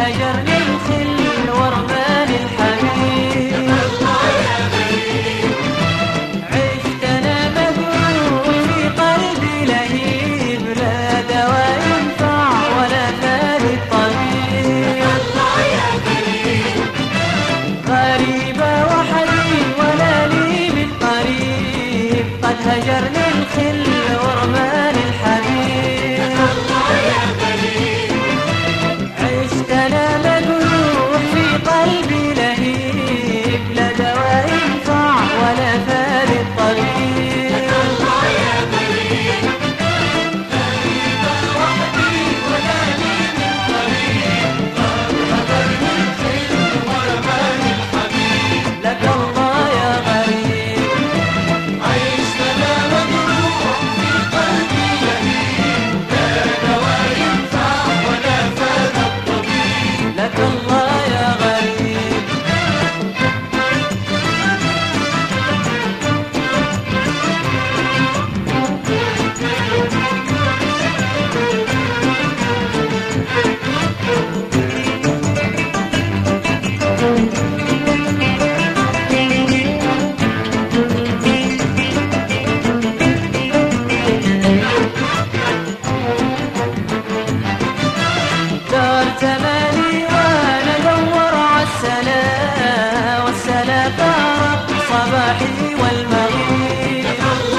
هجرني الخل ورماني الحبيب. عشت انا مجروح في قلبي لهيب، لا دواء ينفع ولا فاد الطبيب. غريبة وحدي ولا لي من قريب، قد هجرني الخل ورماني الحبيب. عشت انا مجروح في قلبي لهيب، لا دواء ينفع ولا فاد الطبيب. لك الله يا غريب. عشت انا مجروح في قلبي لهيب، لا دواء ينفع ولا فاد الطبيب. لك الله يا غريب. دار زماني وانا ادور عالسلا، والسلا فارق صباحي والمغيب.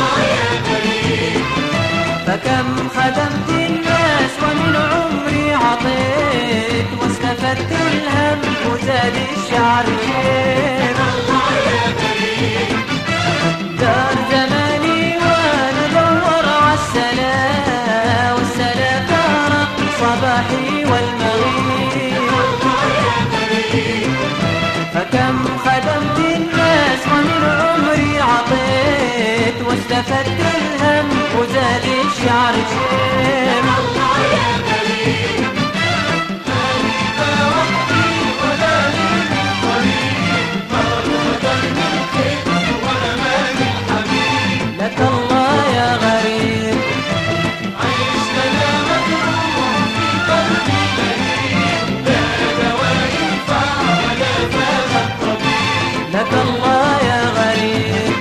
فكم خدمت الناس ومن عمري عطيت، واستفدت الهم وزاد الشعر كيف. دار زماني وانا ادور عالسلا، والسلا فارق صباحي والمغيب. فكم خدمت الناس ومن عمري عطيت، واستفدت الهم وزاد الشعر شيم. لك الله يا غريب. عشت انا مجروح في قلبي لهيب، لا دواء ينفع ولا فاد الطبيب. لك الله يا غريب.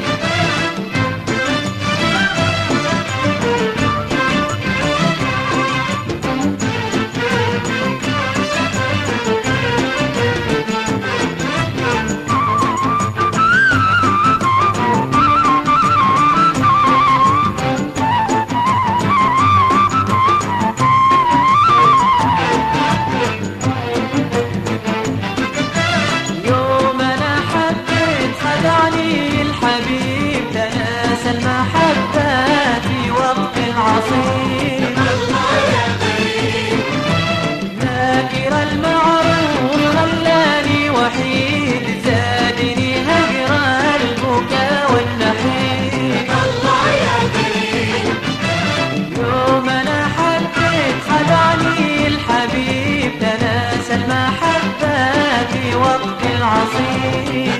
يوم انا حبيت خدعني الحبيب، تناسى المحبة في وقت العصيب. ناكر المعروف خلاني وحيد، زادني هجر البكا والنحيب. يوم انا حبيت خدعني الحبيب، تناسى المحبة في وقت العصيب.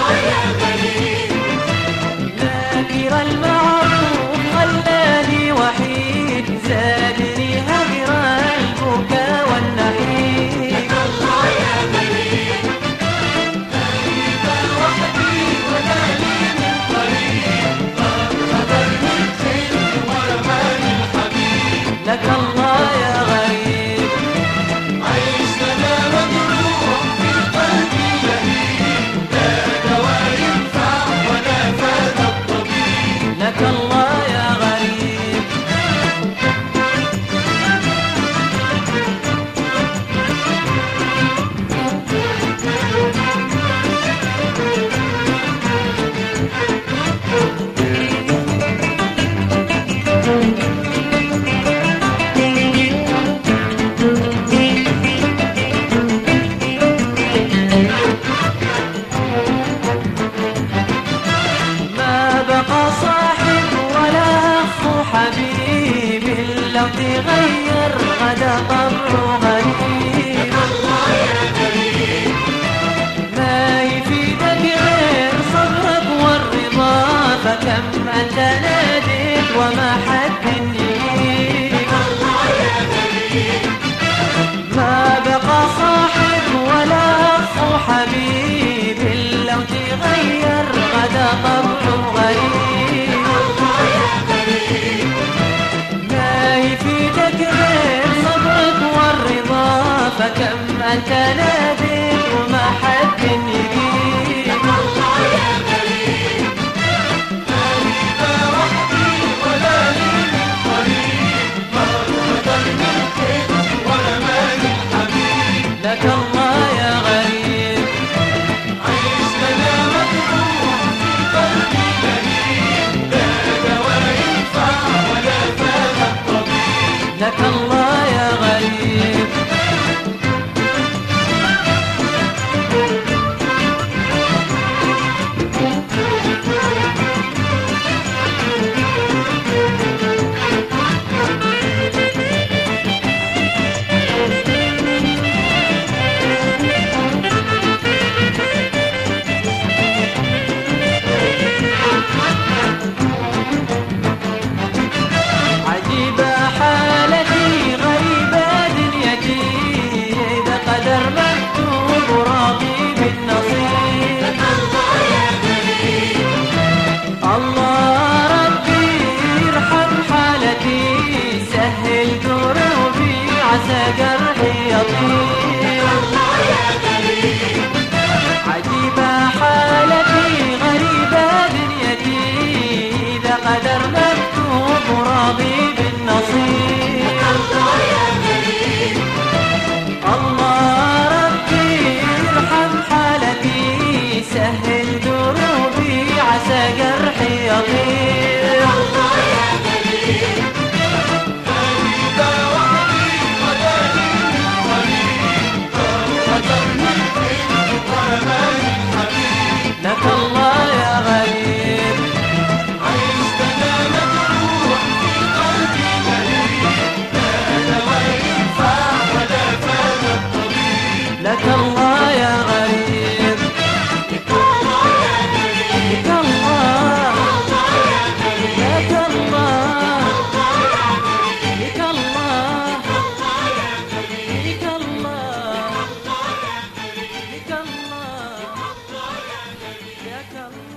ناكر المعروف خلاني وحيد، زادني هجر البكا والنحيب. وحدي ولا لي من قريب، غدرني الخل ورماني الحبيب. لك الله يا غريب. عشت انا مجروح في قلبي لهيب، لا دواء ينفع ولا فاد الطبيب. لك الله يا غريب. ما بقى صاحب ولا أخ حبيب، لو تغير غدا طبعه غريب. ما يفيدك غير صبرك والرضا، فكم أنت ناديت وما حد يجيب. ما بقى صاحب أنت ناديت وما حد يجيب. الله يا غريب غريبة وحدي ولا لي من قريب، ما القدر من حد ولا مالي الحبيب. لك الله يا غريب عيش لنا مجروح في قلبي لهيب، لا دواء ينفع ولا فات الطبيب. لك الله يا غريب عجيبة حالتي غريبة دنيتي، إذا قدر مكتوب وراضي بالنصيب. لك الله يا غريب الله ربي ارحم حالتي، سهل دروبي عسى جرحي يطيب. الله يا غريب عجيبة حالتي غريبة دنيتي، إذا قدر مكتوب وراضي بالنصيب. الله يا غريب الله ربي ارحم حالتي، سهل دروبي عسى جرحي يطيب. الله يا غريب غريبة وحدي ولا لي من قريب، ما القدر من حد ولا مالي الحبيب. لك الله يا غريب عيش لنا مجروح في قلبي لهيب، لا دواء ينفع ولا فات الطبيب. لك الله يا غريب لك الله يا غريب لك الله الله يا غريب لك الله الله يا غريب لك الله الله يا غريب لك الله الله يا غريب لك الله الله يا غريب لك الله